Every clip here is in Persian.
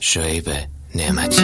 شعیب نعمتی.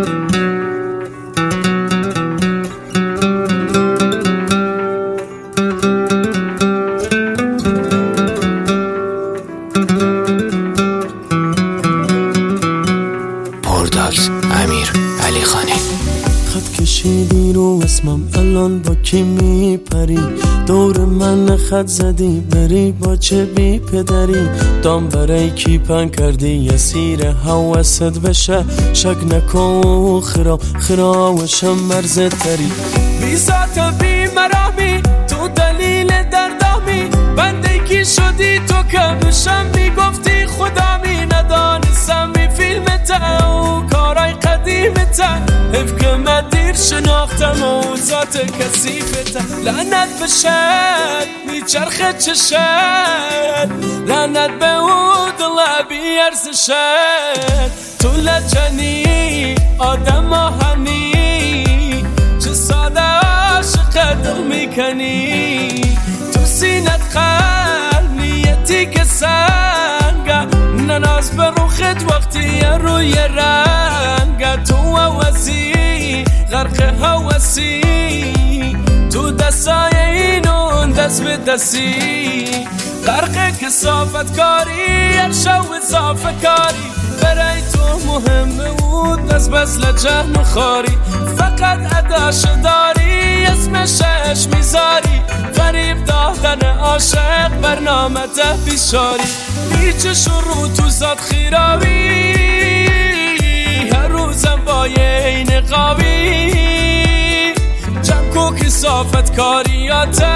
پرداکس امیر علی خانی. خط کشیدی رو اسمم الان با کی میپری؟ دور من خط زدی بری با چه بی پدری؟ دام برای کی پن کردی اسیر حواست بشه؟ شک نکن خراوشم مرز تری. بی ذات بی مرامی تو دلیل دردامی، بنده کی شدی تو که بشم میگفتی خدامی. ندانستم بی فیلمته و کارای قدیمته، حیف که من دیر شناختم و ذات کثیفته. لعنت به شد میچرخه چشد، لعنت به او دل بی ارزشد. تو لجنی آدم آهنی، چه ساده عاشق دل میکنی. تو سینت قلب نیتی که سنگه، نناز به روخت وقتی روی رنگ. تو هوسی غرق هوسی، تو دستای اینون دست به دستی. غرق کسافت کاری هر شو اضافه کاری، برای تو مهمه بود از بس لجن خاری. فقط اداش داری اسمشش میذاری، فریب دادن عاشق برنامه ده بیشاری. هیچ شروع تو ذات خیراوی، هر روزم با یه نقابی. جمع کو کسافت کاریاته،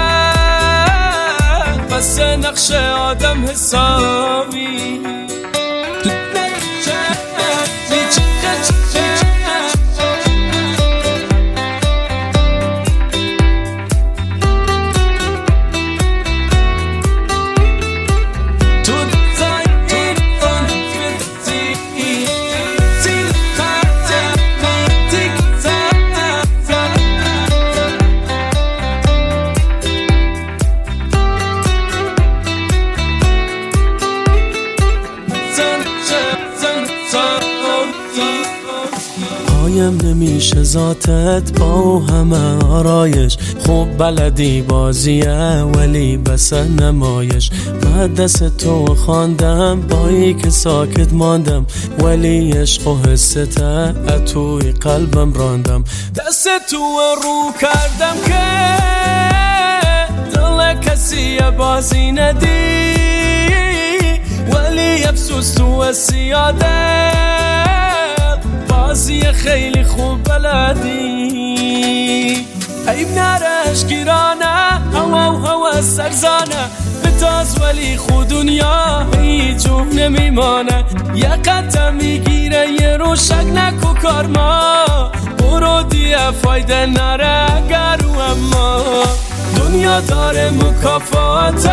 بس نقش آدم حسابی. پایم نمیشه ذاتت با همه آرایش، خوب بلدی بازیه ولی بس نمایش. بعد دست تو خواندم بایی که ساکت ماندم، ولی عشق و حسته توی قلبم راندم. دست تو رو کردم که دل کسی بازی ندی، ولی افسوس تو سیاده بازی خیلی خوب بلدی. عیب نرش گیرانه هوا و هوا سرزانه، بتاز ولی خود دنیا هیچ جور نمیمانه. یه قطعه میگیره یه رو شک نکو کار ما، برو دیگه فایده نره اگر و اما. دنیا داره مکافاته،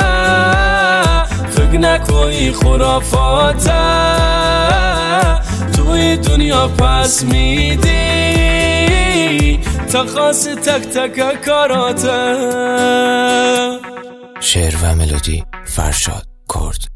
فکر نکنی خرافاته. توی دنیا پس میدی تا خاص تک تک کاراته. شعر و ملودی فرشاد کرد.